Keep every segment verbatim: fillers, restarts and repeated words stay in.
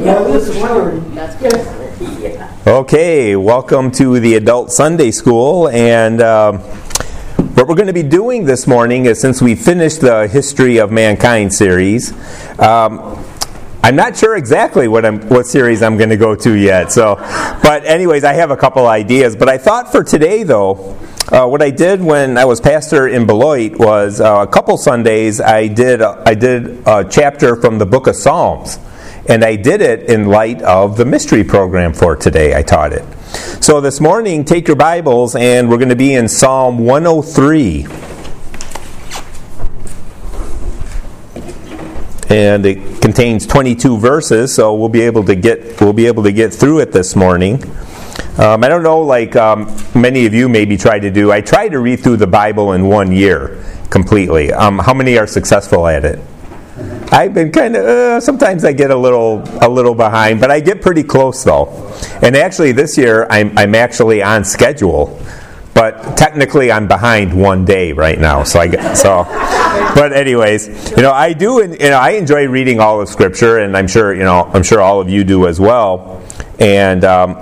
Yeah, this morning. That's good. Yeah. Okay, welcome to the Adult Sunday School. And um, what we're going to be doing this morning is, since we finished the History of Mankind series, um, I'm not sure exactly what I'm, what series I'm going to go to yet. So, but anyways, I have a couple ideas. But I thought for today, though, uh, what I did when I was pastor in Beloit was uh, a couple Sundays I did I did a chapter from the Book of Psalms, and I did it in light of the mystery program for today. I taught it. So this morning, take your Bibles, and we're going to be in Psalm one oh three. And it contains twenty-two verses, so we'll be able to get we'll be able to get through it this morning. Um, I don't know, like um, many of you maybe try to do. I try to read through the Bible in one year completely. Um, how many are successful at it? I've been kind of. Uh, sometimes I get a little a little behind, but I get pretty close though. And actually, this year I'm I'm actually on schedule. But technically, I'm behind one day right now. So I get, so, but anyways, you know, I do, you know, I enjoy reading all of Scripture, and I'm sure, you know, I'm sure all of you do as well. And um,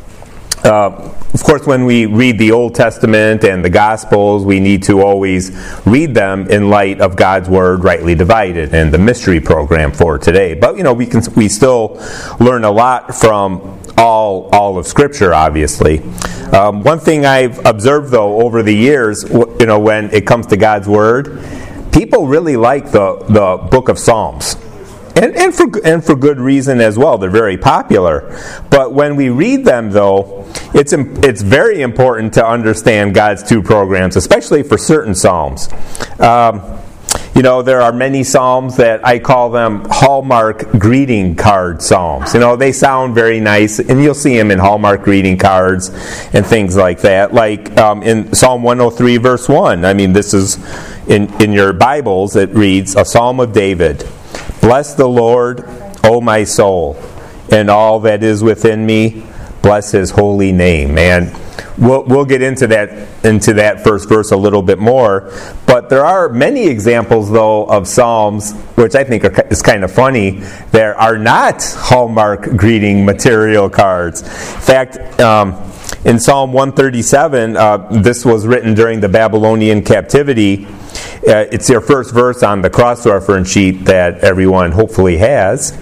uh, of course, when we read the Old Testament and the Gospels, we need to always read them in light of God's Word, rightly divided, and the mystery program for today. But you know, we can we still learn a lot from all all of Scripture, obviously. Um, one thing I've observed, though, over the years, you know, when it comes to God's Word, people really like the, the Book of Psalms, and and for and for good reason as well. They're very popular. But when we read them, though, it's it's very important to understand God's two programs, especially for certain psalms. Um, You know, there are many psalms that I call them Hallmark greeting card psalms. You know, they sound very nice, and you'll see them in Hallmark greeting cards and things like that. Like um, in Psalm one oh three, verse one. I mean, this is, in, in your Bibles, it reads, a psalm of David. Bless the Lord, O my soul, and all that is within me. Bless His holy name. And We'll, we'll get into that into that first verse a little bit more, but there are many examples, though, of psalms, which I think are, is kind of funny, that are not Hallmark greeting material cards. In fact, um, in Psalm one thirty-seven, uh, this was written during the Babylonian captivity. Uh, it's your first verse on the cross reference sheet that everyone hopefully has.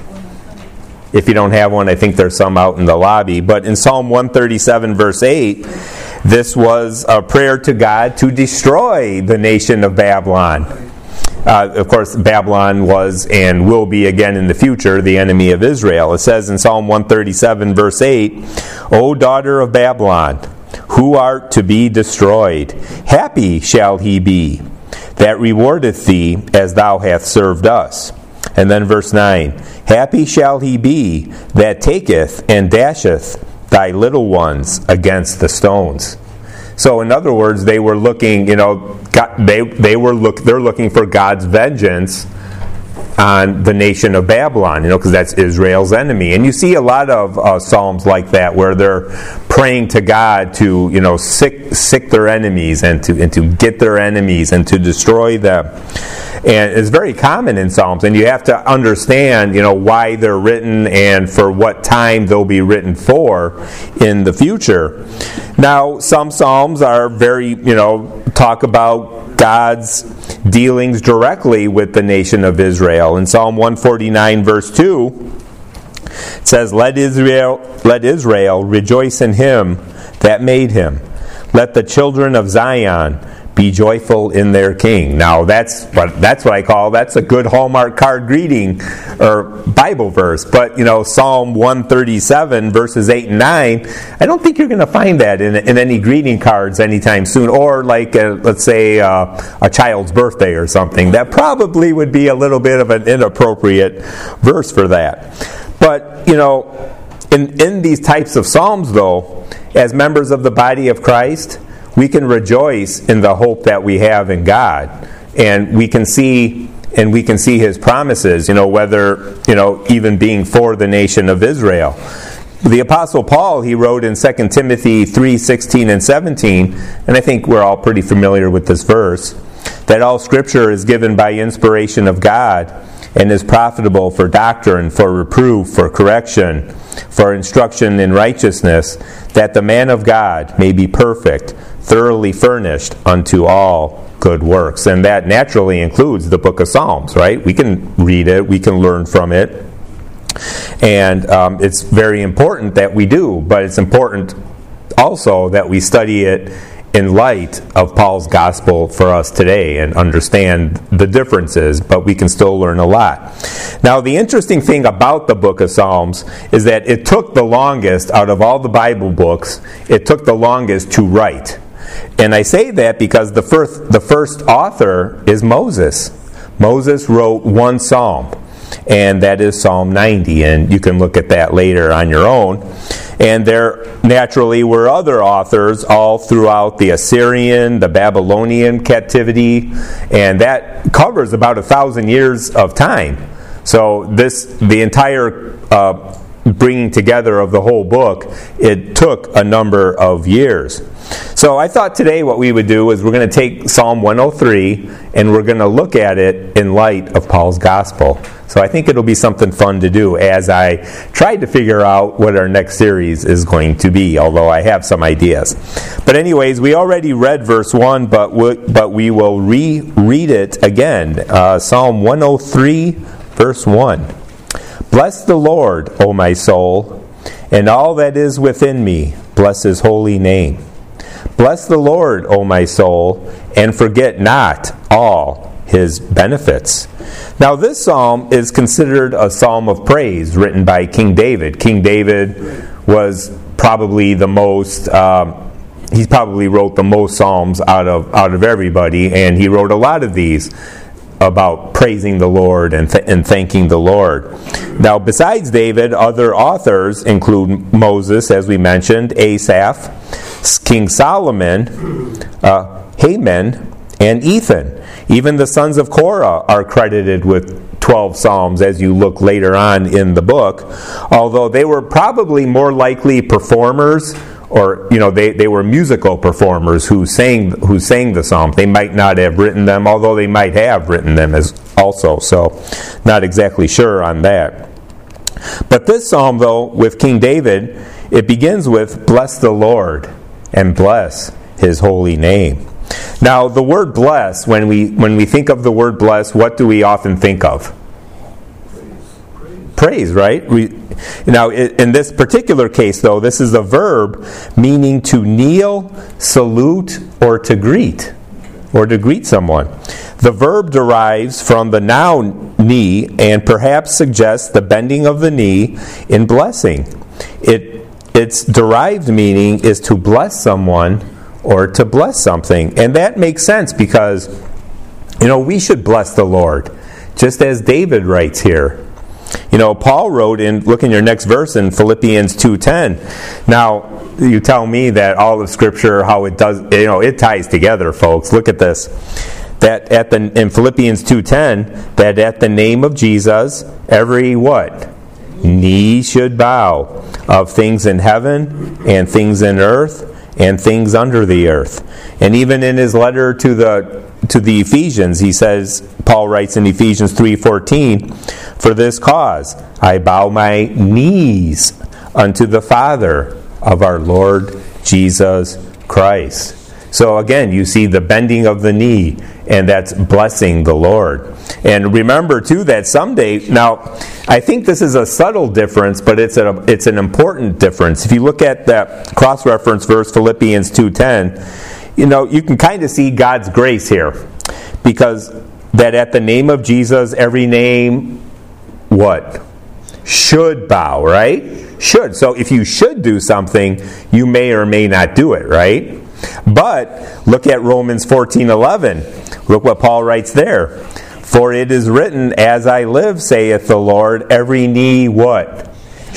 If you don't have one, I think there's some out in the lobby. But in Psalm one thirty-seven, verse eight, this was a prayer to God to destroy the nation of Babylon. Uh, of course, Babylon was and will be again in the future the enemy of Israel. It says in Psalm one thirty-seven, verse eight, O daughter of Babylon, who art to be destroyed, happy shall he be that rewardeth thee as thou hast served us. And then verse nine, happy shall he be that taketh and dasheth thy little ones against the stones. So in other words, they were looking, you know, God, they they were look they're looking for God's vengeance on the nation of Babylon, you know, because that's Israel's enemy. And you see a lot of uh, psalms like that where they're praying to God to, you know, sick sick their enemies and to and to get their enemies and to destroy them. And it's very common in Psalms, and you have to understand, you know, why they're written and for what time they'll be written for in the future. Now, some Psalms are very, you know, talk about God's dealings directly with the nation of Israel. In Psalm one forty-nine, verse two, it says, Let Israel, let Israel rejoice in Him that made him. Let the children of Zion be joyful in their king. Now that's what that's what I call that's a good Hallmark card greeting or Bible verse. But you know, Psalm one thirty-seven verses eight and nine, I don't think you're going to find that in, in any greeting cards anytime soon. Or like a, let's say uh, a child's birthday or something. That probably would be a little bit of an inappropriate verse for that. But you know, in in these types of psalms, though, as members of the body of Christ, we can rejoice in the hope that we have in God, and we can see and we can see His promises, you know, whether, you know, even being for the nation of Israel. The Apostle Paul, he wrote in Second Timothy three sixteen and seventeen, and I think we're all pretty familiar with this verse, that all Scripture is given by inspiration of God and is profitable for doctrine, for reproof, for correction, for instruction in righteousness, that the man of God may be perfect, thoroughly furnished unto all good works. And that naturally includes the book of Psalms, right? We can read it, we can learn from it, and um, it's very important that we do, but it's important also that we study it in light of Paul's gospel for us today and understand the differences, but we can still learn a lot. Now, the interesting thing about the book of Psalms is that it took the longest out of all the Bible books, it took the longest to write. And I say that because the first, the first author is Moses. Moses wrote one psalm, and that is Psalm ninety, and you can look at that later on your own. And there naturally were other authors all throughout the Assyrian, the Babylonian captivity, and that covers about a thousand years of time. So this, the entire uh, bringing together of the whole book, it took a number of years. So I thought today what we would do is we're going to take Psalm one oh three and we're going to look at it in light of Paul's gospel. So I think it'll be something fun to do as I try to figure out what our next series is going to be, although I have some ideas. But anyways, we already read verse one, but we, but we will reread it again. Uh, Psalm one oh three, verse one. Bless the Lord, O my soul, and all that is within me, bless his holy name. Bless the Lord, O my soul, and forget not all his benefits. Now, this psalm is considered a psalm of praise written by King David. King David was probably the most, um, he probably wrote the most psalms out of out of everybody, and he wrote a lot of these about praising the Lord and, th- and thanking the Lord. Now, besides David, other authors include Moses, as we mentioned, Asaph, King Solomon, uh, Haman, and Ethan. Even the sons of Korah are credited with twelve psalms as you look later on in the book, although they were probably more likely performers, or you know they, they were musical performers who sang who sang the psalms. They might not have written them, although they might have written them as also. So, not exactly sure on that. But this psalm, though, with King David, it begins with "Bless the Lord and bless his holy name." Now, the word bless, when we when we think of the word bless, what do we often think of? Praise, Praise right? We, now, in this particular case, though, this is a verb meaning to kneel, salute, or to greet, or to greet someone. The verb derives from the noun knee and perhaps suggests the bending of the knee in blessing. It its derived meaning is to bless someone or to bless something. And that makes sense because, you know, we should bless the Lord, just as David writes here. You know, Paul wrote in, look in your next verse in Philippians two ten. Now, you tell me that all of Scripture, how it does, you know, it ties together, folks. Look at this. That at the in Philippians two ten, that at the name of Jesus, every what? Knee should bow, of things in heaven and things in earth and things under the earth. And even in his letter to the to the Ephesians, he says, Paul writes in Ephesians three fourteen, "For this cause I bow my knees unto the Father of our Lord Jesus Christ." So again, you see the bending of the knee, and that's blessing the Lord. And remember, too, that someday, now, I think this is a subtle difference, but it's a, it's an important difference. If you look at that cross-reference verse, Philippians two ten, you know, you can kind of see God's grace here. Because that at the name of Jesus, every name, what? Should bow, right? Should. So if you should do something, you may or may not do it, right? But look at Romans fourteen eleven. Look what Paul writes there. "For it is written, as I live, saith the Lord, every knee," what?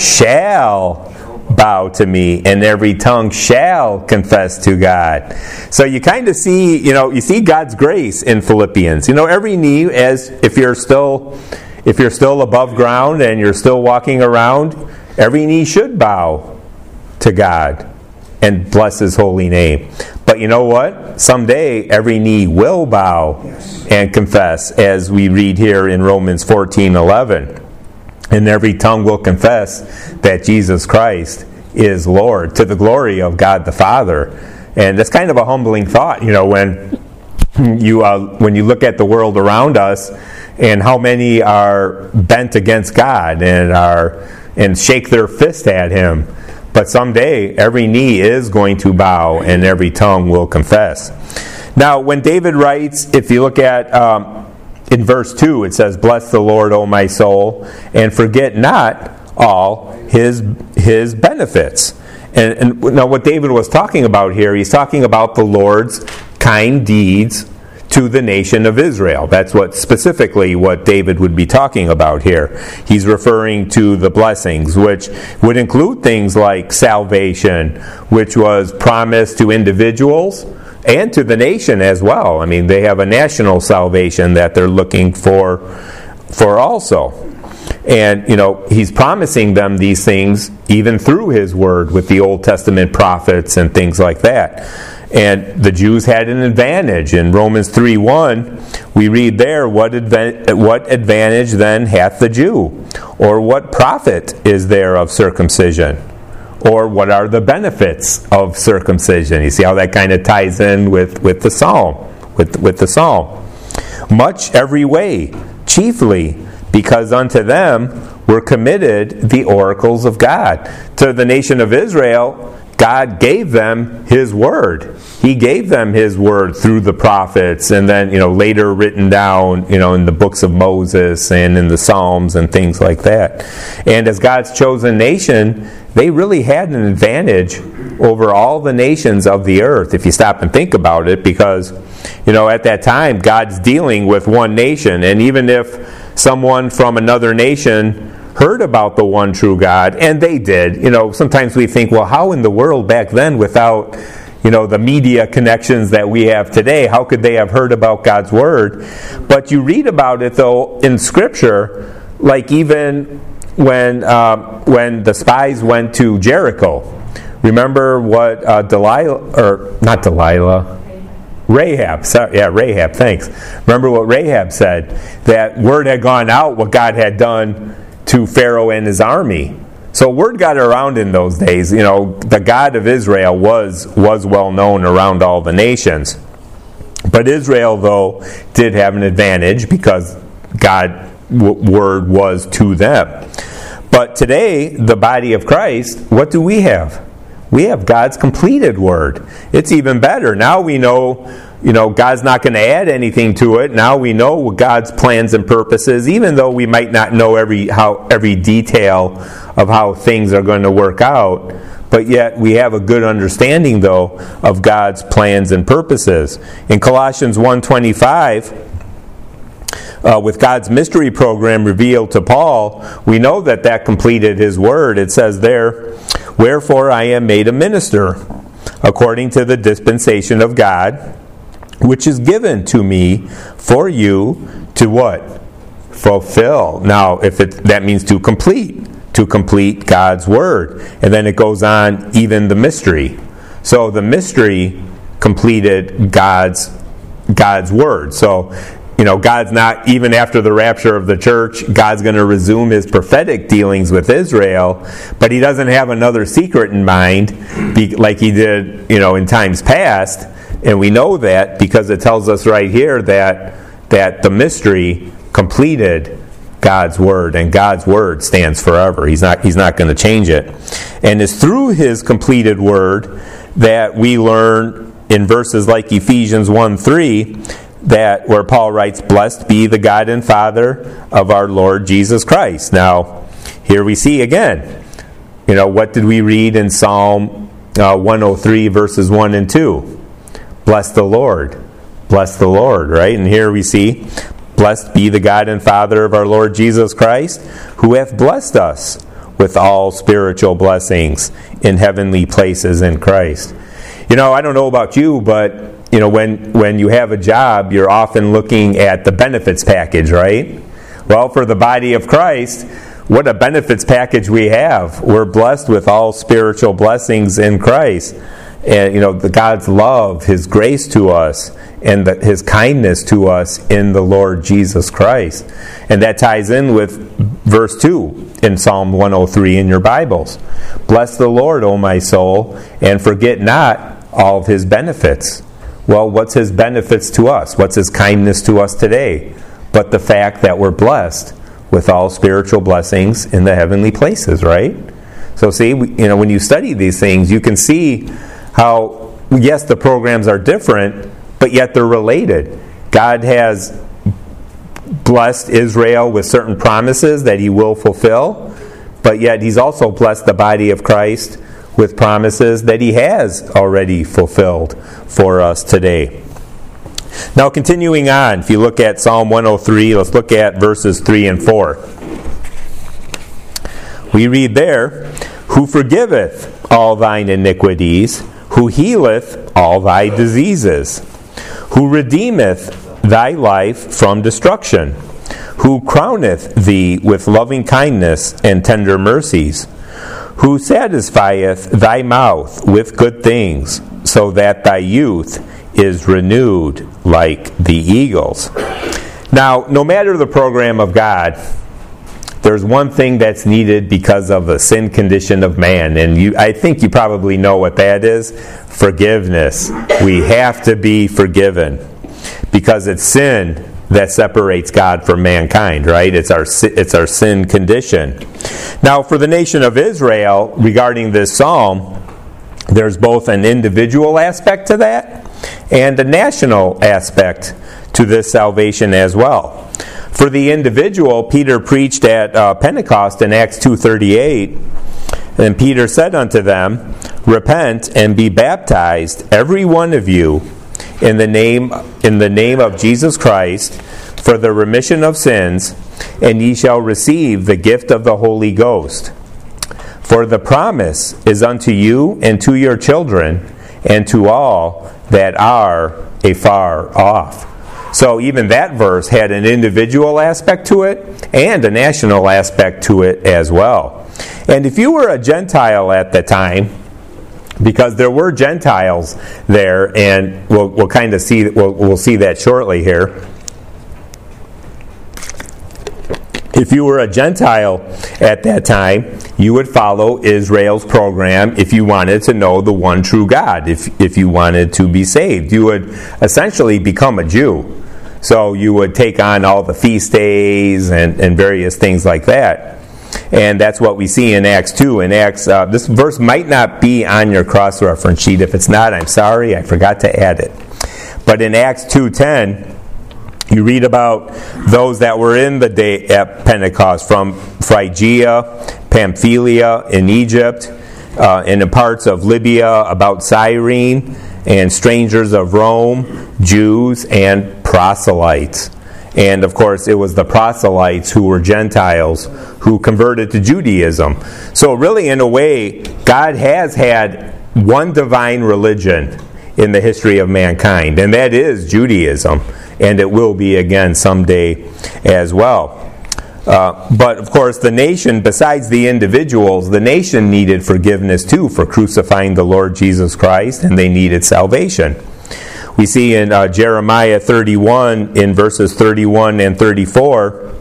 "Shall bow to me, and every tongue shall confess to God." So you kind of see, you know, you see God's grace in Philippians. You know, every knee, as if you're still if you're still above ground and you're still walking around, every knee should bow to God and bless his holy name. But But you know what? Someday every knee will bow yes. and confess, as we read here in Romans fourteen eleven. And every tongue will confess that Jesus Christ is Lord, to the glory of God the Father. And that's kind of a humbling thought, you know, when you uh, when you look at the world around us and how many are bent against God and are and shake their fist at Him. But someday every knee is going to bow and every tongue will confess. Now, when David writes, if you look at um, in verse two, it says, "Bless the Lord, O my soul, and forget not all his his benefits." And, and now what David was talking about here, he's talking about the Lord's kind deeds to the nation of Israel. That's what specifically what David would be talking about here. He's referring to the blessings, which would include things like salvation, which was promised to individuals and to the nation as well. I mean, they have a national salvation that they're looking for for also. And, you know, he's promising them these things even through his word with the Old Testament prophets and things like that. And the Jews had an advantage. In Romans three one, we read there, what, adva- what advantage then hath the Jew? Or what profit is there of circumcision? Or what are the benefits of circumcision? You see how that kind of ties in with, with the psalm, with, with the psalm. Much every way, chiefly because unto them were committed the oracles of God. To the nation of Israel, God gave them His word. He gave them His word through the prophets, and then, you know, later written down, you know, in the books of Moses and in the Psalms and things like that. And as God's chosen nation, they really had an advantage over all the nations of the earth, if you stop and think about it, because, you know, at that time, God's dealing with one nation, and even if someone from another nation heard about the one true God, and they did. You know, sometimes we think, well, how in the world back then, without, you know, the media connections that we have today, how could they have heard about God's Word? But you read about it, though, in Scripture, like even when uh, when the spies went to Jericho. Remember what uh, Delilah, or not Delilah, Rahab, sorry, yeah, Rahab, thanks. Remember what Rahab said, that word had gone out, what God had done to Pharaoh and his army. So word got around in those days. You know, the God of Israel was was well known around all the nations. But Israel, though, did have an advantage because God's w- word was to them. But today, the body of Christ, what do we have? We have God's completed word. It's even better. Now we know, you know, God's not going to add anything to it. Now we know God's plans and purposes, even though we might not know every how every detail of how things are going to work out. But yet we have a good understanding, though, of God's plans and purposes. In Colossians one twenty-five, uh, with God's mystery program revealed to Paul, we know that that completed his word. It says there, "Wherefore I am made a minister, according to the dispensation of God, which is given to me for you to" what? Fulfill. Now, if it that means to complete. To complete God's word. And then it goes on, even the mystery. So the mystery completed God's God's word. So, you know, God's not, even after the rapture of the church, God's going to resume his prophetic dealings with Israel, but he doesn't have another secret in mind like he did, you know, in times past. And we know that because it tells us right here that that the mystery completed God's word, and God's word stands forever. He's not he's not going to change it. And it's through his completed word that we learn in verses like Ephesians one three, that where Paul writes, "Blessed be the God and Father of our Lord Jesus Christ." Now, here we see again, you know, what did we read in Psalm uh, one oh three verses one and two? Bless the Lord. Bless the Lord, right? And here we see, "Blessed be the God and Father of our Lord Jesus Christ, who hath blessed us with all spiritual blessings in heavenly places in Christ." You know, I don't know about you, but, you know, when, when you have a job, you're often looking at the benefits package, right? Well, for the body of Christ, what a benefits package we have. We're blessed with all spiritual blessings in Christ. and you know the God's love, His grace to us, and the, His kindness to us in the Lord Jesus Christ. And that ties in with verse two in Psalm one oh three in your Bibles. Bless the Lord, O my soul, and forget not all of His benefits. Well, what's His benefits to us? What's His kindness to us today? But the fact that we're blessed with all spiritual blessings in the heavenly places, right? So see, you know, when you study these things, you can see how, yes, the programs are different, but yet they're related. God has blessed Israel with certain promises that He will fulfill, but yet He's also blessed the body of Christ with promises that He has already fulfilled for us today. Now, continuing on, if you look at Psalm one oh three, let's look at verses three and four. We read there, who forgiveth all thine iniquities, who healeth all thy diseases, who redeemeth thy life from destruction, who crowneth thee with loving kindness and tender mercies, who satisfieth thy mouth with good things, so that thy youth is renewed like the eagles. Now, no matter the program of God, there's one thing that's needed because of the sin condition of man, and you, I think you probably know what that is. Forgiveness. We have to be forgiven because it's sin that separates God from mankind, right? It's our it's our sin condition. Now, for the nation of Israel, regarding this psalm, there's both an individual aspect to that and a national aspect to this salvation as well. For the individual, Peter preached at uh, Pentecost in Acts two thirty-eight, and Peter said unto them, repent and be baptized, every one of you, in the name in the name of Jesus Christ, for the remission of sins, and ye shall receive the gift of the Holy Ghost. For the promise is unto you and to your children, and to all that are afar off. So even that verse had an individual aspect to it and a national aspect to it as well. And if you were a Gentile at the time, because there were Gentiles there, and we'll we'll kind of see we'll we'll see that shortly here. If you were a Gentile at that time, you would follow Israel's program if you wanted to know the one true God, if if you wanted to be saved. You would essentially become a Jew. So you would take on all the feast days and, and various things like that. And that's what we see in Acts two. In Acts, uh, this verse might not be on your cross-reference sheet. If it's not, I'm sorry, I forgot to add it. But in Acts two ten, you read about those that were in the day at Pentecost from Phrygia, Pamphylia, in Egypt, uh, and in parts of Libya, about Cyrene, and strangers of Rome, Jews, and proselytes. And of course, it was the proselytes who were Gentiles who converted to Judaism. So really, in a way, God has had one divine religion in the history of mankind, and that is Judaism. And it will be again someday as well. Uh, but of course, the nation, besides the individuals, the nation needed forgiveness too for crucifying the Lord Jesus Christ, and they needed salvation. We see in uh, Jeremiah thirty-one, in verses thirty-one and thirty-four,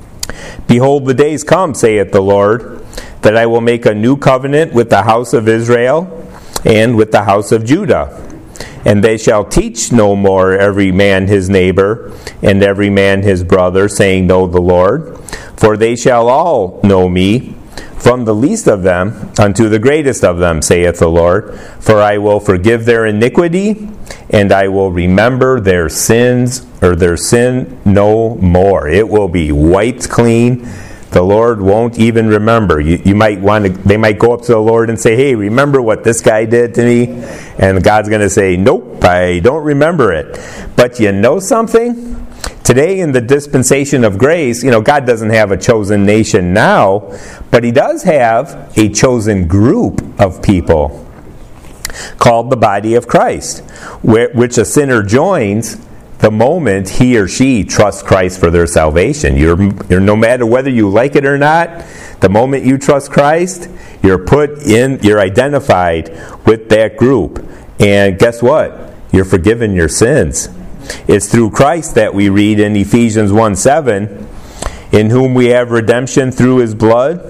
behold, the days come, saith the Lord, that I will make a new covenant with the house of Israel and with the house of Judah. And they shall teach no more every man his neighbor, and every man his brother, saying, Know the Lord. For they shall all know me, from the least of them unto the greatest of them, saith the Lord. For I will forgive their iniquity, and I will remember their sins, or their sin no more. It will be wiped clean. The Lord won't even remember. You, you might want to. They might go up to the Lord and say, "Hey, remember what this guy did to me?" And God's going to say, "Nope, I don't remember it." But you know something? Today, in the dispensation of grace, you know, God doesn't have a chosen nation now, but He does have a chosen group of people called the body of Christ, which a sinner joins the moment he or she trusts Christ for their salvation. You're, you're no matter whether you like it or not, the moment you trust Christ, you're put in, you're identified with that group. And guess what? You're forgiven your sins. It's through Christ that we read in Ephesians one seven, in whom we have redemption through his blood,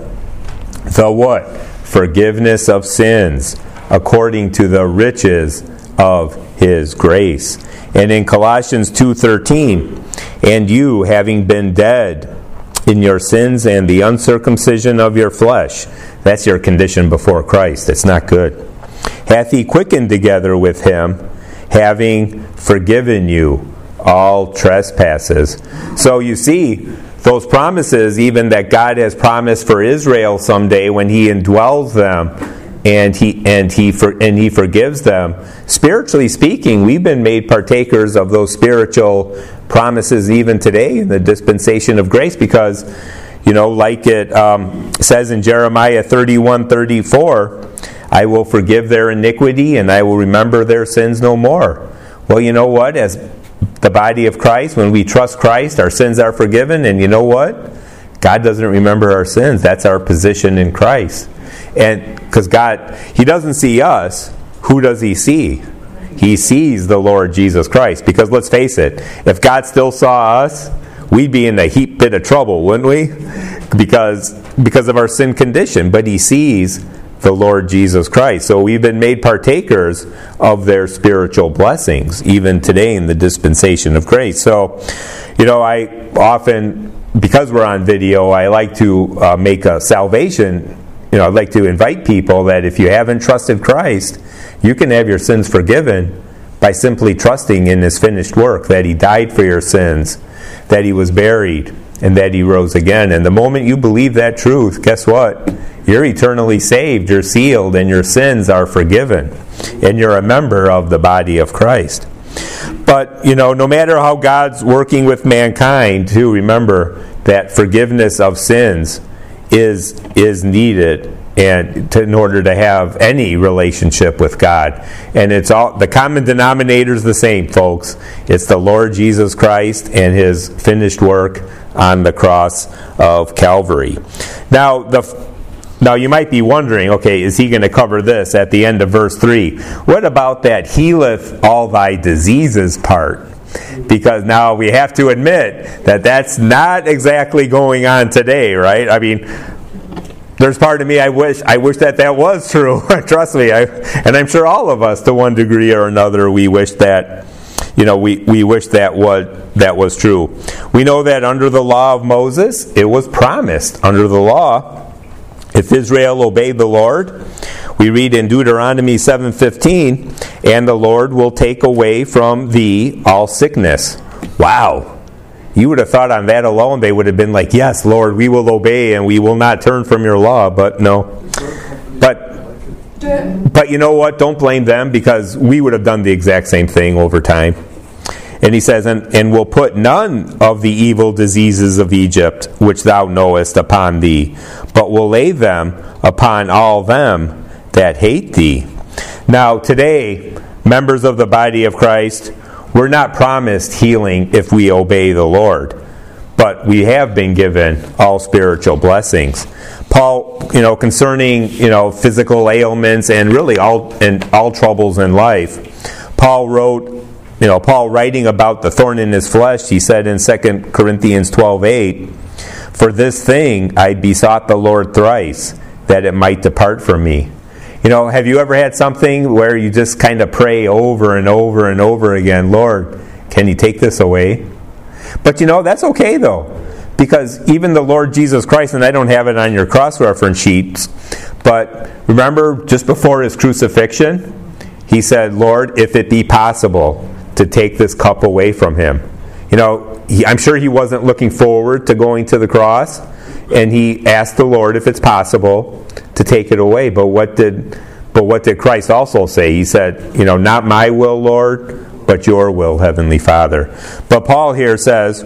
the what? Forgiveness of sins, according to the riches of his grace. And in Colossians two thirteen, and you, having been dead in your sins and the uncircumcision of your flesh, that's your condition before Christ. It's not good. Hath he quickened together with him, having forgiven you all trespasses. So you see, those promises, even that God has promised for Israel someday when he indwells them and he and he for, and he forgives them, spiritually speaking, we've been made partakers of those spiritual promises even today in the dispensation of grace, because, you know, like it um, says in Jeremiah thirty-one thirty-four, I will forgive their iniquity and I will remember their sins no more. Well, you know what? As the body of Christ, when we trust Christ, our sins are forgiven, and you know what? God doesn't remember our sins. That's our position in Christ. And because God, he doesn't see us, who does he see? He sees the Lord Jesus Christ. Because let's face it, if God still saw us, we'd be in a heap bit of trouble, wouldn't we? Because, because of our sin condition. But he sees the Lord Jesus Christ. So we've been made partakers of their spiritual blessings, even today in the dispensation of grace. So, you know, I often, because we're on video, I like to uh, make a salvation, you know, I'd like to invite people that if you haven't trusted Christ, you can have your sins forgiven by simply trusting in his finished work, that he died for your sins, that he was buried, and that he rose again. And the moment you believe that truth, guess what? You're eternally saved, you're sealed, and your sins are forgiven. And you're a member of the body of Christ. But, you know, no matter how God's working with mankind, too, remember that forgiveness of sins is is needed and to, in order to have any relationship with God. And it's all, the common denominator is the same, folks. It's the Lord Jesus Christ and his finished work on the cross of Calvary. Now, the Now you might be wondering, okay, is he going to cover this at the end of verse three? What about that healeth all thy diseases part? Because now we have to admit that that's not exactly going on today, right? I mean, there's part of me I wish I wish that that was true. Trust me, I, and I'm sure all of us, to one degree or another, we wish that, you know, we, we wish that was that was true. We know that under the law of Moses, it was promised under the law, if Israel obeyed the Lord, we read in Deuteronomy seven fifteen, and the Lord will take away from thee all sickness. Wow. You would have thought on that alone they would have been like, yes, Lord, we will obey and we will not turn from your law. But no. But, but you know what? Don't blame them, because we would have done the exact same thing over time. And he says, and, and will put none of the evil diseases of Egypt, which thou knowest, upon thee, but will lay them upon all them that hate thee. Now, today, members of the body of Christ, we're not promised healing if we obey the Lord, but we have been given all spiritual blessings. Paul, you know, concerning, you know, physical ailments and really all and all troubles in life, Paul wrote, you know, Paul writing about the thorn in his flesh, he said in Second Corinthians twelve eight, for this thing I besought the Lord thrice, that it might depart from me. You know, have you ever had something where you just kind of pray over and over and over again, Lord, can you take this away? But you know, that's okay though, because even the Lord Jesus Christ, and I don't have it on your cross-reference sheets, but remember just before his crucifixion, he said, Lord, if it be possible to take this cup away from him. You know, he, I'm sure he wasn't looking forward to going to the cross, and he asked the Lord if it's possible to take it away. But what did but what did Christ also say? He said, you know, not my will, Lord, but your will, Heavenly Father. But Paul here says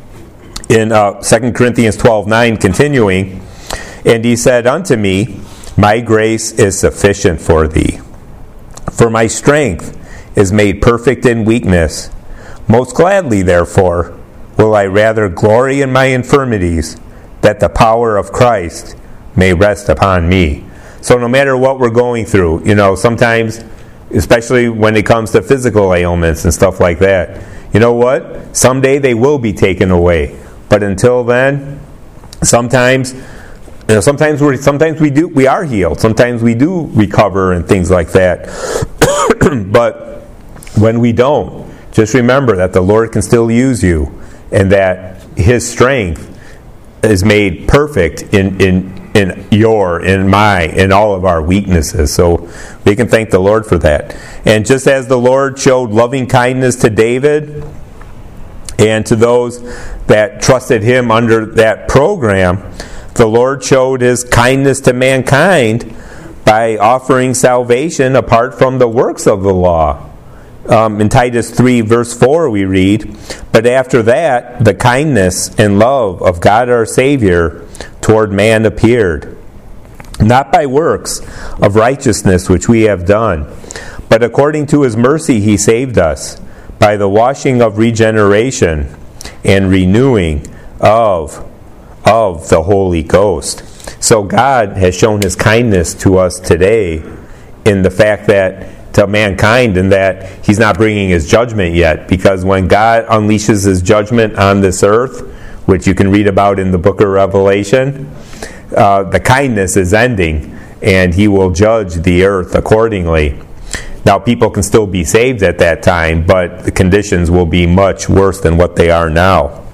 in uh, Second Corinthians twelve nine, continuing, and he said unto me, my grace is sufficient for thee, for my strength is made perfect in weakness. Most gladly, therefore, will I rather glory in my infirmities, that the power of Christ may rest upon me. So no matter what we're going through, you know, sometimes especially when it comes to physical ailments and stuff like that. You know what? Someday they will be taken away. But until then, sometimes, you know, sometimes we sometimes we do we are healed. Sometimes we do recover and things like that. But when we don't, just remember that the Lord can still use you, and that His strength is made perfect in in in your, in my, in all of our weaknesses. So we can thank the Lord for that. And just as the Lord showed loving kindness to David and to those that trusted Him under that program, the Lord showed His kindness to mankind by offering salvation apart from the works of the law. Um, in Titus three, verse four, we read, "But after that, the kindness and love of God our Savior toward man appeared, not by works of righteousness which we have done, but according to His mercy He saved us, by the washing of regeneration and renewing of, of the Holy Ghost." So God has shown His kindness to us today in the fact that to mankind, and that He's not bringing His judgment yet, because when God unleashes His judgment on this earth, which you can read about in the book of Revelation, uh, the kindness is ending, and He will judge the earth accordingly. Now, people can still be saved at that time, but the conditions will be much worse than what they are now.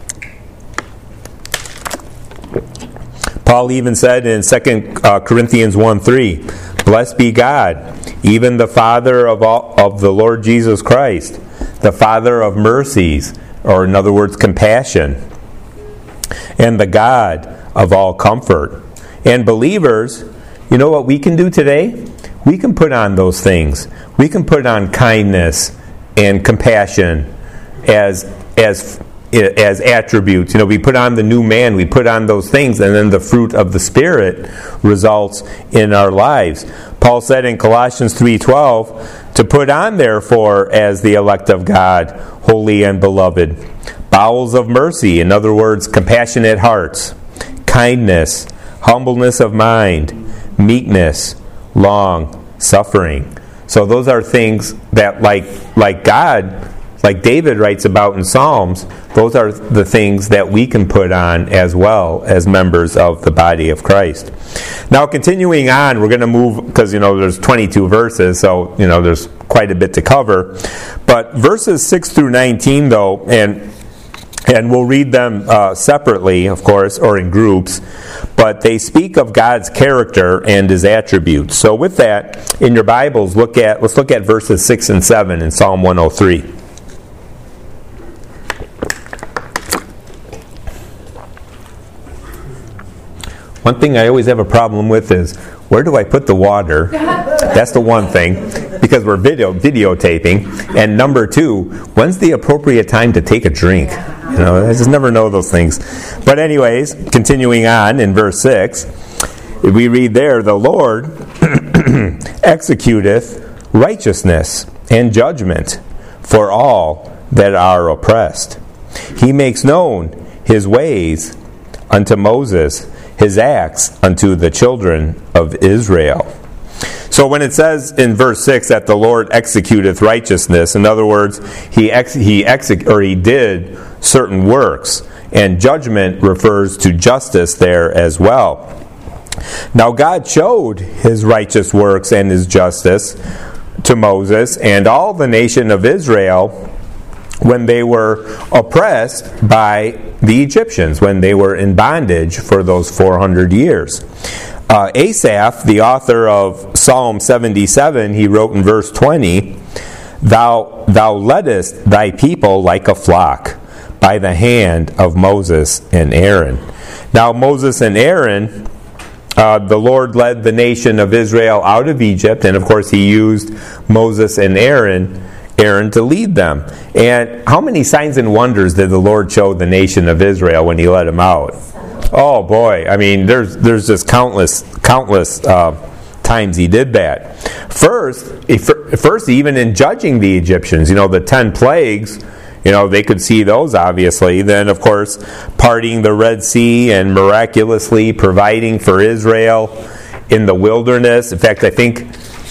Paul even said in Second Corinthians one three, "Blessed be God, even the Father of all, of the Lord Jesus Christ, the Father of mercies," or in other words, compassion, "and the God of all comfort." And believers, you know what we can do today? We can put on those things. We can put on kindness and compassion as as as attributes. You know, we put on the new man, we put on those things, and then the fruit of the Spirit results in our lives. Paul said in Colossians three twelve, "To put on, therefore, as the elect of God, holy and beloved, bowels of mercy," in other words, compassionate hearts, kindness, humbleness of mind, meekness, long suffering. So those are things that, like like God, like David writes about in Psalms, those are the things that we can put on as well as members of the body of Christ. Now, continuing on, we're going to move, because, you know, there's twenty-two verses, so, you know, there's quite a bit to cover. But verses six through nineteen, though, and and we'll read them uh, separately, of course, or in groups, but they speak of God's character and His attributes. So with that, in your Bibles, look at let's look at verses six and seven in Psalm one oh three. One thing I always have a problem with is, where do I put the water? That's the one thing, because we're video videotaping. And number two, when's the appropriate time to take a drink? You know, I just never know those things. But anyways, continuing on in verse six, we read there, "The Lord executeth righteousness and judgment for all that are oppressed. He makes known His ways unto Moses, His acts unto the children of Israel." So when it says in verse six that the Lord executeth righteousness, in other words, He ex- he exec- or He did certain works, and judgment refers to justice there as well. Now God showed His righteous works and His justice to Moses and all the nation of Israel when they were oppressed by the Egyptians, when they were in bondage for those four hundred years. Uh, Asaph, the author of Psalm seventy-seven, he wrote in verse twenty, Thou, thou leddest thy people like a flock by the hand of Moses and Aaron. Now Moses and Aaron, uh, the Lord led the nation of Israel out of Egypt, and of course He used Moses and Aaron Aaron to lead them. And how many signs and wonders did the Lord show the nation of Israel when He led them out? Oh boy, I mean, there's there's just countless countless uh, times He did that. First, first even in judging the Egyptians, you know, the ten plagues, you know, they could see those obviously. Then, of course, parting the Red Sea and miraculously providing for Israel in the wilderness. In fact, I think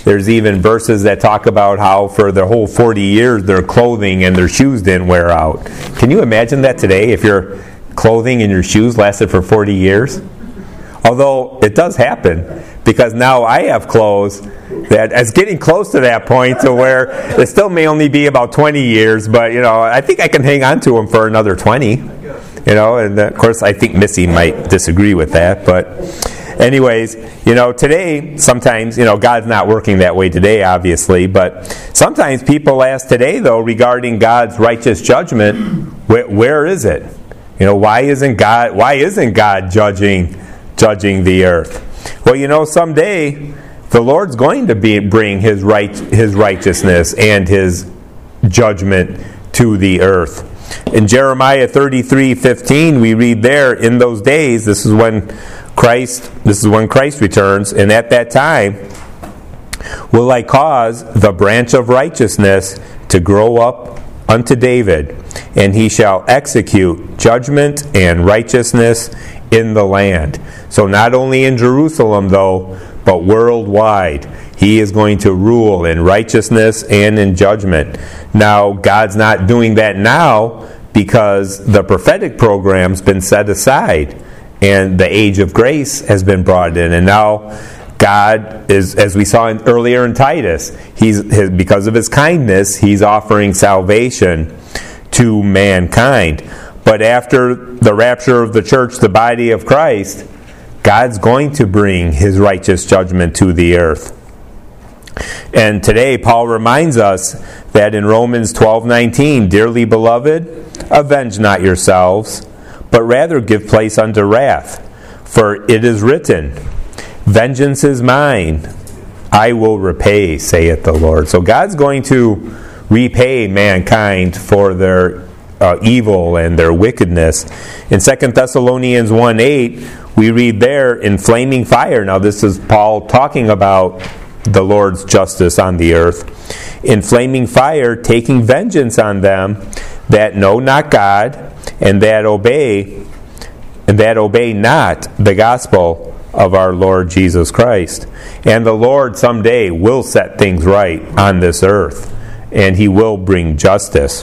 There's even verses that talk about how for the whole forty years their clothing and their shoes didn't wear out. Can you imagine that today, if your clothing and your shoes lasted for forty years? Although it does happen, because now I have clothes that it's getting close to that point to where it still may only be about twenty years, but you know, I think I can hang on to them for another twenty. You know, and of course I think Missy might disagree with that, but anyways, you know, today, sometimes, you know, God's not working that way today, obviously, but sometimes people ask today, though, regarding God's righteous judgment, where, where is it? You know, why isn't God, why isn't God judging, judging the earth? Well, you know, someday, the Lord's going to be, bring His right, His righteousness and His judgment to the earth. In Jeremiah thirty-three fifteen, we read there, in those days, this is when Christ, this is when Christ returns, and at that time will I cause the branch of righteousness to grow up unto David, and he shall execute judgment and righteousness in the land. So not only in Jerusalem, though, but worldwide, he is going to rule in righteousness and in judgment. Now, God's not doing that now because the prophetic program's been set aside and the age of grace has been brought in. And now God is, as we saw in, earlier in Titus, he's his, because of His kindness, He's offering salvation to mankind. But after the rapture of the church, the body of Christ, God's going to bring His righteous judgment to the earth. And today, Paul reminds us that in Romans twelve nineteen, dearly beloved, avenge not yourselves, but rather give place unto wrath. For it is written, vengeance is mine, I will repay, saith the Lord. So God's going to repay mankind for their uh, evil and their wickedness. In Second Thessalonians one eight, we read there, in flaming fire. Now this is Paul talking about the Lord's justice on the earth. In flaming fire, taking vengeance on them that know not God, and that obey, and that obey not the gospel of our Lord Jesus Christ. And the Lord someday will set things right on this earth, and He will bring justice.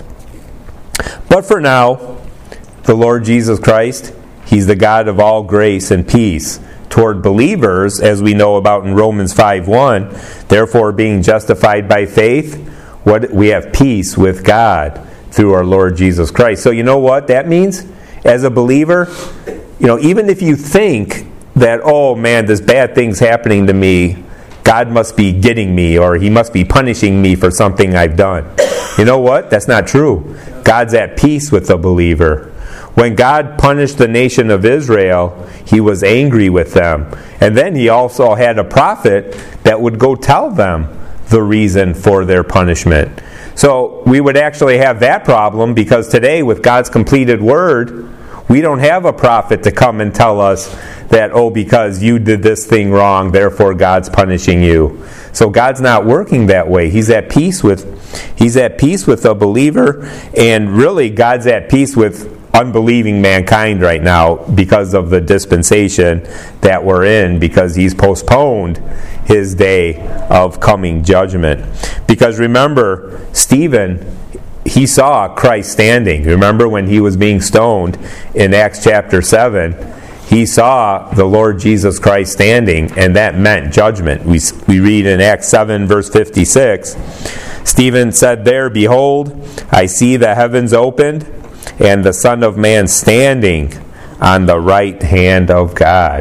But for now, the Lord Jesus Christ, He's the God of all grace and peace toward believers, as we know about in Romans five one. Therefore, being justified by faith, what we have peace with God through our Lord Jesus Christ. So you know what that means? As a believer, you know, even if you think that, oh man, this bad thing's happening to me, God must be getting me, or He must be punishing me for something I've done. You know what? That's not true. God's at peace with the believer. When God punished the nation of Israel, He was angry with them. And then He also had a prophet that would go tell them the reason for their punishment. So we would actually have that problem, because today, with God's completed Word, we don't have a prophet to come and tell us that, oh, because you did this thing wrong, therefore God's punishing you. So God's not working that way. He's at peace with He's at peace with the believer, and really God's at peace with unbelieving mankind right now because of the dispensation that we're in, because He's postponed His day of coming judgment. Because remember, Stephen, he saw Christ standing. Remember when he was being stoned in Acts chapter seven, he saw the Lord Jesus Christ standing, and that meant judgment. We, we read in Acts seven verse fifty-six, Stephen said there, behold, I see the heavens opened, and the Son of Man standing on the right hand of God.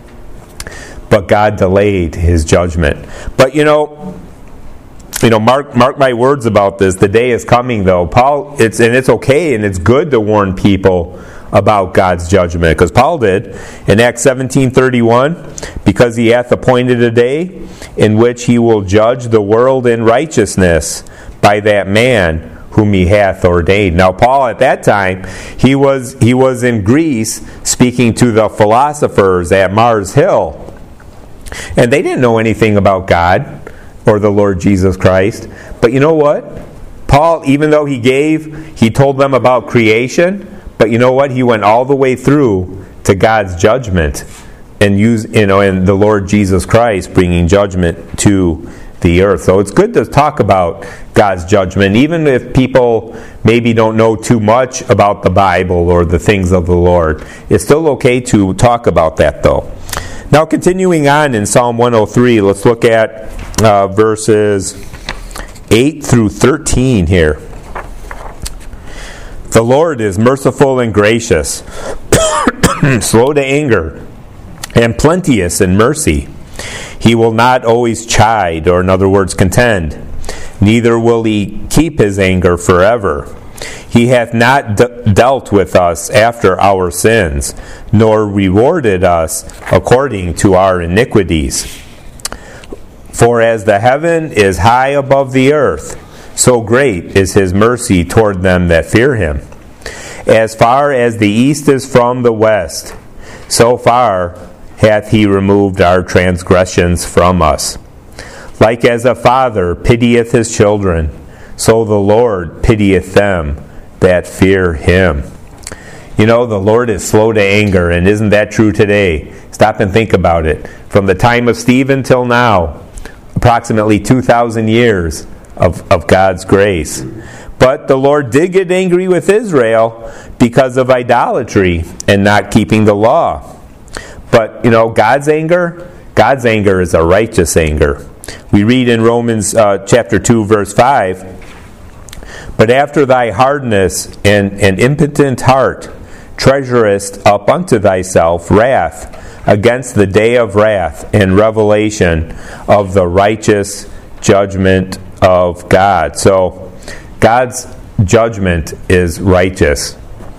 But God delayed His judgment. But you know, you know, mark mark my words about this. The day is coming, though. Paul, it's and it's okay and it's good to warn people about God's judgment, because Paul did in Acts seventeen thirty-one, because He hath appointed a day in which He will judge the world in righteousness by that man whom He hath ordained. Now, Paul at that time, he was he was in Greece speaking to the philosophers at Mars Hill, and they didn't know anything about God or the Lord Jesus Christ. But you know what? Paul, even though he gave, he told them about creation, but you know what? He went all the way through to God's judgment, and use you know, and the Lord Jesus Christ bringing judgment to the earth. So it's good to talk about God's judgment, even if people maybe don't know too much about the Bible or the things of the Lord. It's still okay to talk about that, though. Now, continuing on in Psalm one oh three, let's look at uh, verses eight through thirteen here. The Lord is merciful and gracious, slow to anger, and plenteous in mercy. He will not always chide, or in other words, contend. Neither will he keep his anger forever. He hath not de- dealt with us after our sins, nor rewarded us according to our iniquities. For as the heaven is high above the earth, so great is his mercy toward them that fear him. As far as the east is from the west, so far hath he removed our transgressions from us. Like as a father pitieth his children, so the Lord pitieth them that fear him. You know, the Lord is slow to anger, and isn't that true today? Stop and think about it. From the time of Stephen till now, approximately two thousand years of, of God's grace. But the Lord did get angry with Israel because of idolatry and not keeping the law. But, you know, God's anger, God's anger is a righteous anger. We read in Romans uh, chapter two, verse five, But after thy hardness and, and impotent heart treasurest up unto thyself wrath against the day of wrath and revelation of the righteous judgment of God. So, God's judgment is righteous.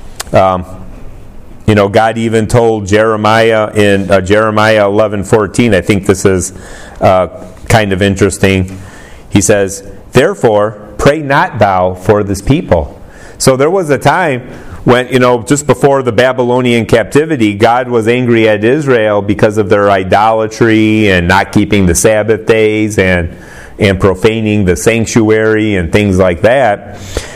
Um, You know, God even told Jeremiah in uh, Jeremiah eleven fourteen, I think this is uh, kind of interesting. He says, Therefore, pray not thou for this people. So there was a time when, you know, just before the Babylonian captivity, God was angry at Israel because of their idolatry and not keeping the Sabbath days and, and profaning the sanctuary and things like that.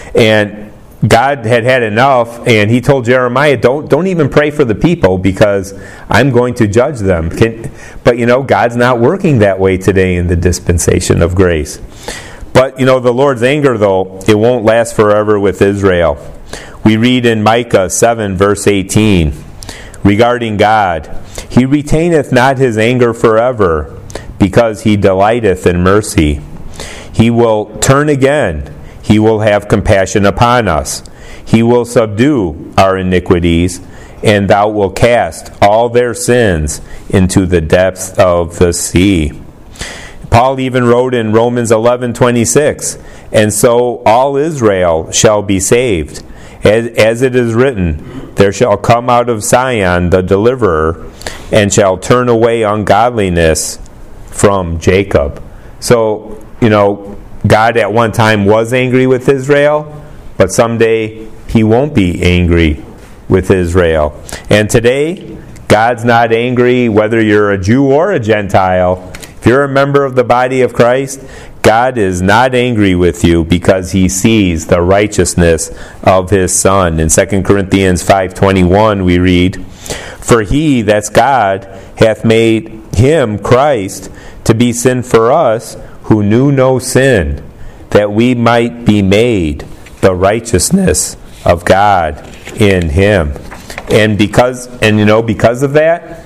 And God had had enough, and he told Jeremiah, don't don't even pray for the people because I'm going to judge them. Can, but, you know, God's not working that way today in the dispensation of grace. But, you know, the Lord's anger, though, it won't last forever with Israel. We read in Micah seven, verse eighteen, regarding God, He retaineth not His anger forever, because He delighteth in mercy. He will turn again. He will have compassion upon us. He will subdue our iniquities, and thou wilt cast all their sins into the depths of the sea. Paul even wrote in Romans eleven twenty-six, And so all Israel shall be saved. As, as it is written, There shall come out of Zion the deliverer, and shall turn away ungodliness from Jacob. So, you know, God at one time was angry with Israel, but someday He won't be angry with Israel. And today, God's not angry whether you're a Jew or a Gentile. If you're a member of the body of Christ, God is not angry with you because He sees the righteousness of His Son. In Second Corinthians five twenty-one we read, For He, that's God, hath made Him, Christ, to be sin for us, who knew no sin, that we might be made the righteousness of God in Him. And because, and you know, because of that,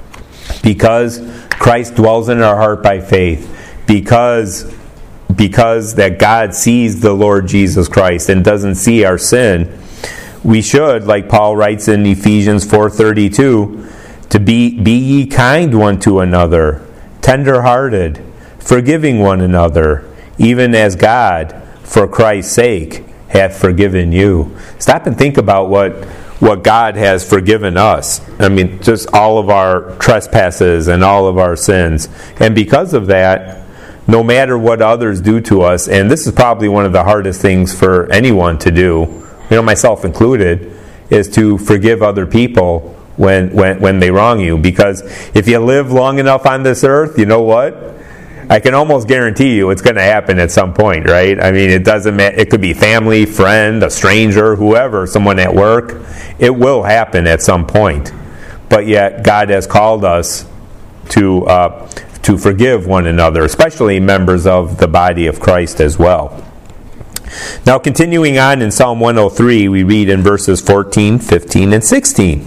because Christ dwells in our heart by faith, because because that God sees the Lord Jesus Christ and doesn't see our sin, we should, like Paul writes in Ephesians four thirty-two, to be be ye kind one to another, tender-hearted, forgiving one another, even as God, for Christ's sake, hath forgiven you. Stop and think about what, what God has forgiven us. I mean, just all of our trespasses and all of our sins. And because of that, no matter what others do to us, and this is probably one of the hardest things for anyone to do, you know, myself included, is to forgive other people when, when, when they wrong you. Because if you live long enough on this earth, you know what? I can almost guarantee you it's going to happen at some point, right? I mean, it doesn't matter. It could be family, friend, a stranger, whoever, someone at work. It will happen at some point. But yet, God has called us to uh, to forgive one another, especially members of the body of Christ as well. Now, continuing on in Psalm one oh three, we read in verses fourteen, fifteen, and sixteen.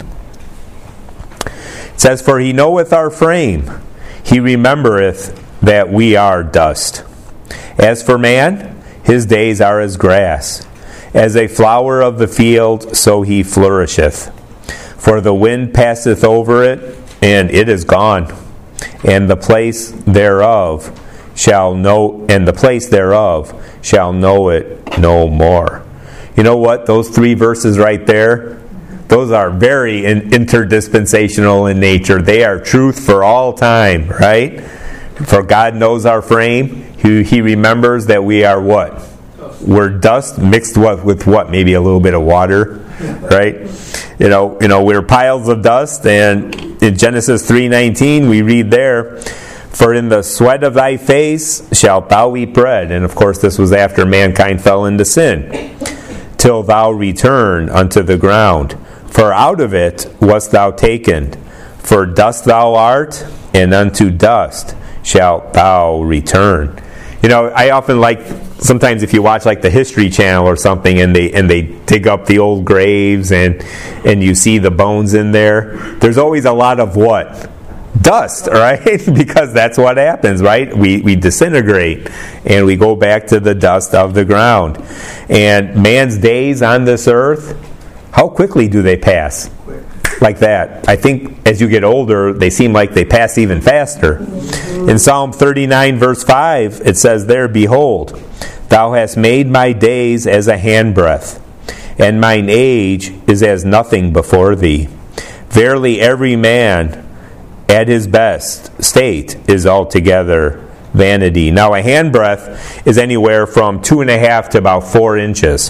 It says, "For he knoweth our frame, he remembereth that we are dust. As for man, his days are as grass. As a flower of the field, so he flourisheth. For the wind passeth over it, and it is gone, and the place thereof shall know, and the place thereof shall know it no more." You know what? Those three verses right there, those are very in, interdispensational in nature. They are truth for all time, right? For God knows our frame. He, he remembers that we are what? We're dust mixed with, with what? Maybe a little bit of water, right? You know, you know, we're piles of dust. And in Genesis three nineteen, we read there, "For in the sweat of thy face shalt thou eat bread." And of course, this was after mankind fell into sin. "Till thou return unto the ground. For out of it wast thou taken. For dust thou art, and unto dust shalt thou return." You know, I often like, sometimes if you watch like the History Channel or something, and they and they dig up the old graves and and you see the bones in there, there's always a lot of what? Dust, right? Because that's what happens, right? We we disintegrate and we go back to the dust of the ground. And man's days on this earth, how quickly do they pass? Like that. I think as you get older, they seem like they pass even faster. In Psalm thirty-nine, verse five, it says there, "Behold, thou hast made my days as a handbreadth, and mine age is as nothing before thee. Verily every man at his best state is altogether vanity." Now a handbreadth is anywhere from two and a half to about four inches.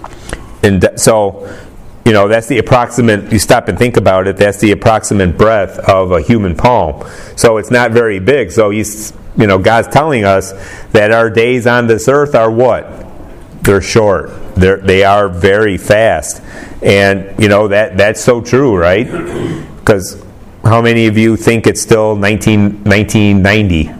And so, you know, that's the approximate, you stop and think about it, that's the approximate breadth of a human palm. So it's not very big. So he's, you know, God's telling us that our days on this earth are what? They're short. They're, they are very fast. And, you know, that that's so true, right? Because how many of you think it's still nineteen, nineteen ninety?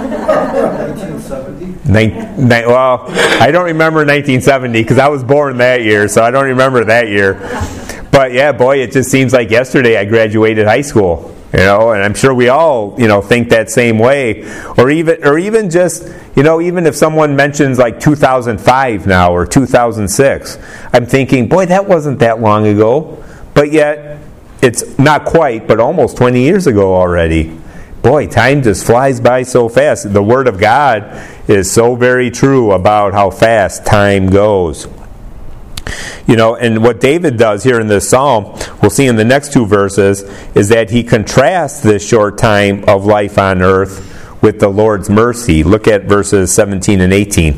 Nin, nin, well, I don't remember nineteen seventy because I was born that year, so I don't remember that year. But yeah, boy, it just seems like yesterday I graduated high school, you know, and I'm sure we all, you know, think that same way. Or even, or even just, you know, even if someone mentions like two thousand five now or two thousand six, I'm thinking, boy, that wasn't that long ago. But yet, it's not quite, but almost twenty years ago already. Boy, time just flies by so fast. The Word of God is so very true about how fast time goes. You know, and what David does here in this psalm, we'll see in the next two verses, is that he contrasts this short time of life on earth with the Lord's mercy. Look at verses seventeen and eighteen.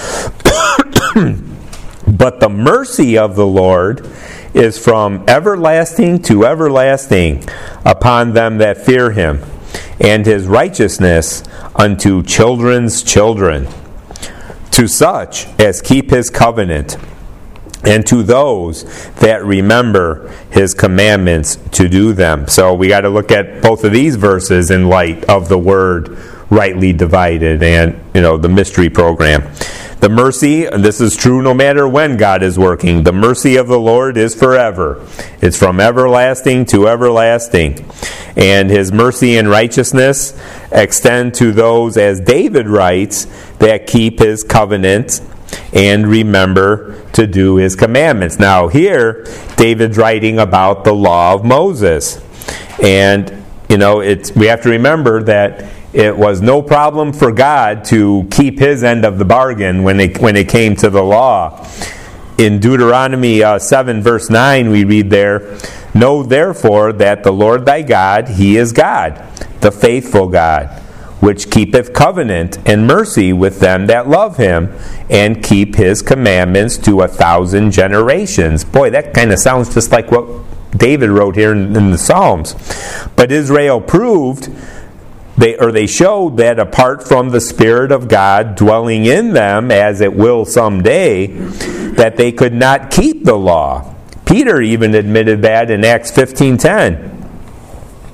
"But the mercy of the Lord is from everlasting to everlasting upon them that fear him, and his righteousness unto children's children, to such as keep his covenant, and to those that remember his commandments to do them." So we got to look at both of these verses in light of the word rightly divided and, you know, the mystery program. The mercy, and this is true no matter when God is working, the mercy of the Lord is forever. It's from everlasting to everlasting. And his mercy and righteousness extend to those, as David writes, that keep his covenant and remember to do his commandments. Now here, David's writing about the law of Moses. And, you know, it's, we have to remember that it was no problem for God to keep his end of the bargain when it, when it came to the law. In Deuteronomy uh, seven, verse nine, we read there, "Know therefore that the Lord thy God, he is God, the faithful God, which keepeth covenant and mercy with them that love him, and keep his commandments to a thousand generations." Boy, that kind of sounds just like what David wrote here in, in the Psalms. But Israel proved, they or they showed that apart from the Spirit of God dwelling in them, as it will someday, that they could not keep the law. Peter even admitted that in Acts fifteen ten.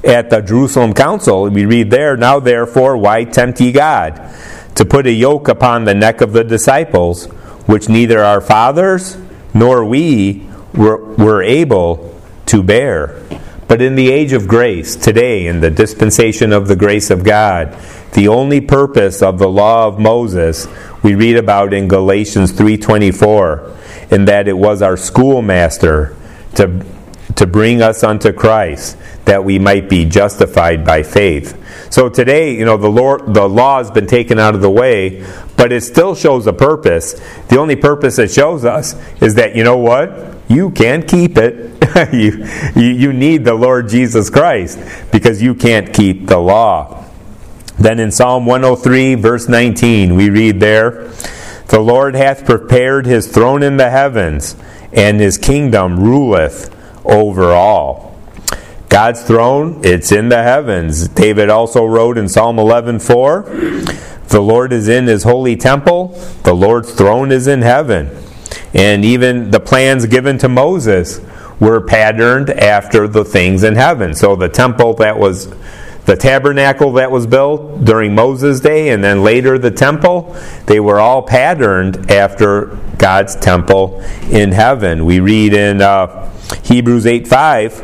at the Jerusalem council, we read there, "Now therefore, why tempt ye God, to put a yoke upon the neck of the disciples, which neither our fathers nor we were, were able to bear?" But in the age of grace, today, in the dispensation of the grace of God, the only purpose of the law of Moses we read about in Galatians three twenty-four, in that it was our schoolmaster to, to bring us unto Christ, that we might be justified by faith. So today, you know, the Lord, the law has been taken out of the way, but it still shows a purpose. The only purpose it shows us is that, you know what? You can't keep it. you, you, you need the Lord Jesus Christ, because you can't keep the law. Then in Psalm one oh three, verse nineteen, we read there, "The Lord hath prepared his throne in the heavens, and his kingdom ruleth over all." God's throne, it's in the heavens. David also wrote in Psalm eleven four, "The Lord is in his holy temple, the Lord's throne is in heaven." And even the plans given to Moses were patterned after the things in heaven. So the temple that was, the tabernacle that was built during Moses' day, and then later the temple, they were all patterned after God's temple in heaven. We read in uh, Hebrews eight five,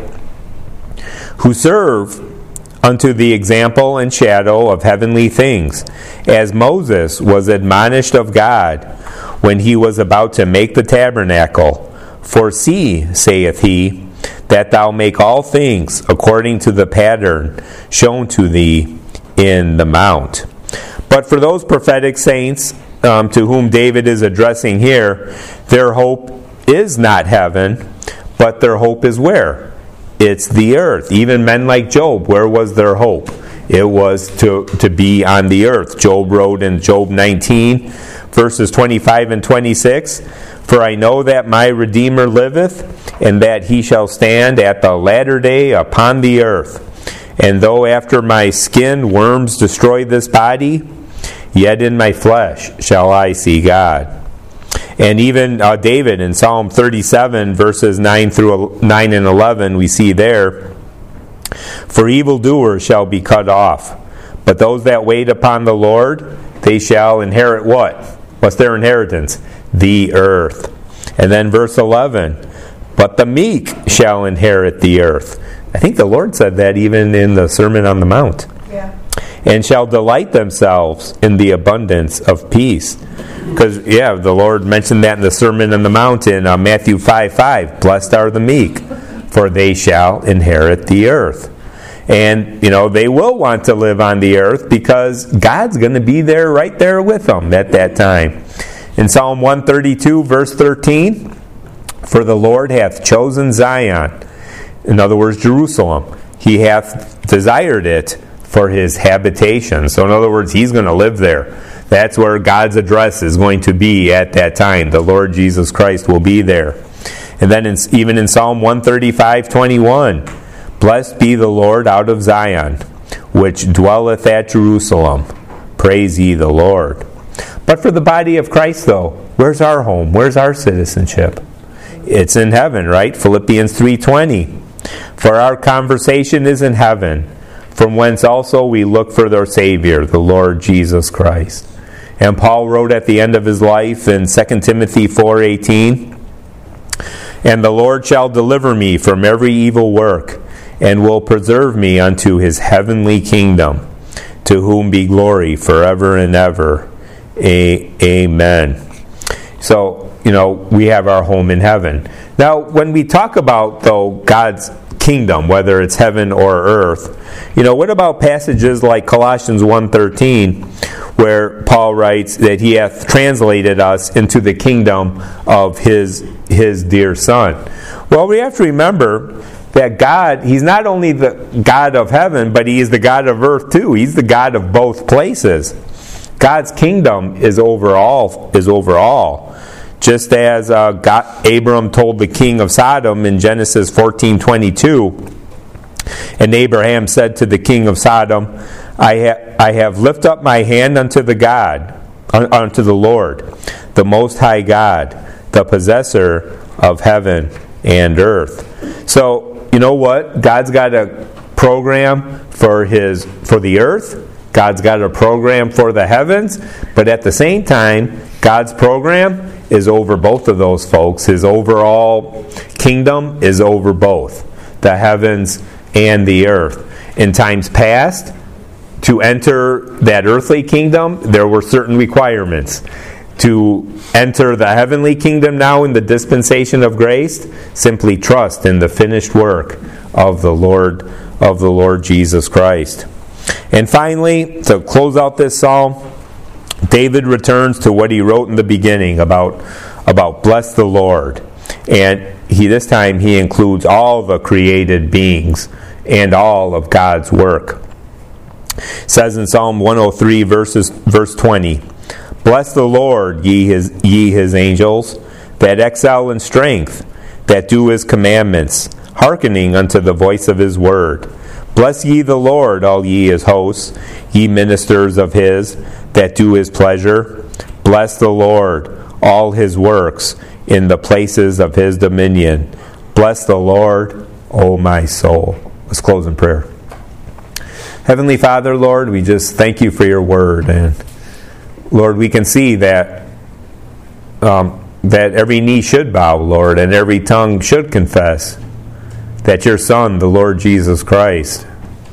"Who serve unto the example and shadow of heavenly things, as Moses was admonished of God when he was about to make the tabernacle. For see, saith he, that thou make all things according to the pattern shown to thee in the mount." But for those prophetic saints um, to whom David is addressing here, their hope is not heaven, but their hope is where? It's the earth. Even men like Job, where was their hope? It was to, to be on the earth. Job wrote in Job nineteen, verses twenty-five and twenty-six, "For I know that my Redeemer liveth, and that he shall stand at the latter day upon the earth. And though after my skin worms destroy this body, yet in my flesh shall I see God." And even uh, David in Psalm thirty-seven, verses nine through nine and eleven, we see there, "For evildoers shall be cut off, but those that wait upon the Lord, they shall inherit" what? What's their inheritance? The earth. And then verse eleven, "But the meek shall inherit the earth." I think the Lord said that even in the Sermon on the Mount. Yeah. "And shall delight themselves in the abundance of peace." Because, yeah, the Lord mentioned that in the Sermon on the Mount in uh, Matthew five five. "Blessed are the meek, for they shall inherit the earth." And, you know, they will want to live on the earth because God's going to be there, right there with them at that time. In Psalm one thirty-two, verse thirteen, "For the Lord hath chosen Zion," in other words, Jerusalem. "He hath desired it for his habitation." So in other words, he's going to live there. That's where God's address is going to be at that time. The Lord Jesus Christ will be there. And then in, even in Psalm one thirty-five twenty-one, "Blessed be the Lord out of Zion, which dwelleth at Jerusalem. Praise ye the Lord." But for the body of Christ, though, where's our home? Where's our citizenship? It's in heaven, right? Philippians three twenty. "For our conversation is in heaven, from whence also we look for their Savior, the Lord Jesus Christ." And Paul wrote at the end of his life in Second Timothy four eighteen, "And the Lord shall deliver me from every evil work, and will preserve me unto his heavenly kingdom, to whom be glory forever and ever. A- Amen." So, you know, we have our home in heaven. Now, when we talk about, though, God's kingdom, whether it's heaven or earth, you know, what about passages like Colossians one thirteen, where Paul writes that he hath translated us into the kingdom of his his dear Son? Well, we have to remember that God, he's not only the God of heaven, but he is the God of earth too. He's the God of both places. God's kingdom is over all, is over all. Just as uh, God, Abram told the king of Sodom in Genesis fourteen twenty-two, and Abraham said to the king of Sodom, I, ha- I have lifted up my hand unto the God, un- unto the Lord, the Most High God, the possessor of heaven and earth. So, you know what? God's got a program for his for the earth. God's got a program for the heavens. But at the same time, God's program is over both of those folks. His overall kingdom is over both, the heavens and the earth. In times past, to enter that earthly kingdom, there were certain requirements. To enter the heavenly kingdom now in the dispensation of grace, simply trust in the finished work of the Lord of the Lord Jesus Christ. And finally, to close out this psalm, David returns to what he wrote in the beginning about, about bless the Lord. And he this time he includes all the created beings and all of God's work. It says in Psalm one oh three, verses, verse twenty, bless the Lord, ye his, ye his angels, that excel in strength, that do his commandments, hearkening unto the voice of his word. Bless ye the Lord, all ye his hosts, ye ministers of his, that do his pleasure. Bless the Lord, all his works, in the places of his dominion. Bless the Lord, O my soul. Let's close in prayer. Heavenly Father, Lord, we just thank you for your word. And Lord, we can see that um, that every knee should bow, Lord, and every tongue should confess that your Son, the Lord Jesus Christ,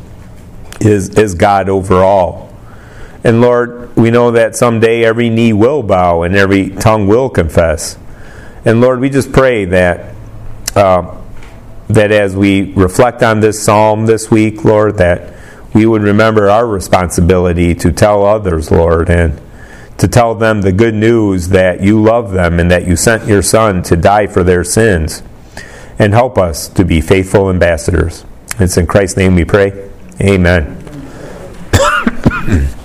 is, is God over all. And Lord, we know that someday every knee will bow and every tongue will confess. And Lord, we just pray that uh, that as we reflect on this psalm this week, Lord, that we would remember our responsibility to tell others, Lord, and to tell them the good news that you love them and that you sent your Son to die for their sins. And help us to be faithful ambassadors. It's in Christ's name we pray. Amen.